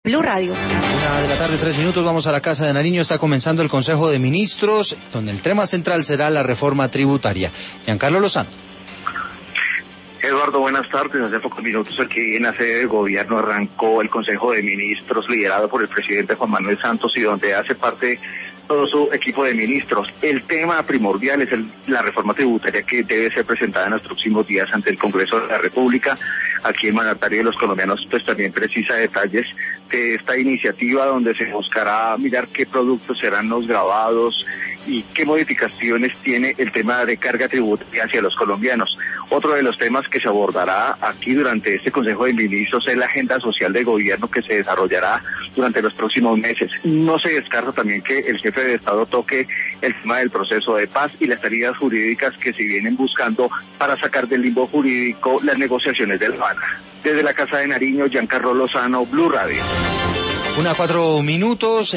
Blue Radio. 1:03 p.m, vamos a la Casa de Nariño. Está comenzando el Consejo de Ministros, donde el tema central será la reforma tributaria. Giancarlo Lozano. Eduardo, buenas tardes. Hace pocos minutos aquí en la sede del gobierno arrancó el Consejo de Ministros liderado por el presidente Juan Manuel Santos y donde hace parte todo su equipo de ministros. El tema primordial es la reforma tributaria que debe ser presentada en los próximos días ante el Congreso de la República. Aquí el mandatario de los colombianos pues también precisa detalles de esta iniciativa donde se buscará mirar qué productos serán los gravados y qué modificaciones tiene el tema de carga tributaria hacia los colombianos. Otro de los temas que se abordará aquí durante este Consejo de Ministros es la agenda social del gobierno que se desarrollará durante los próximos meses. No se descarta también que el jefe de Estado toque el tema del proceso de paz y las salidas jurídicas que se vienen buscando para sacar del limbo jurídico las negociaciones de La Habana. Desde la Casa de Nariño, Giancarlo Lozano, Blue Radio. 1:04 p.m.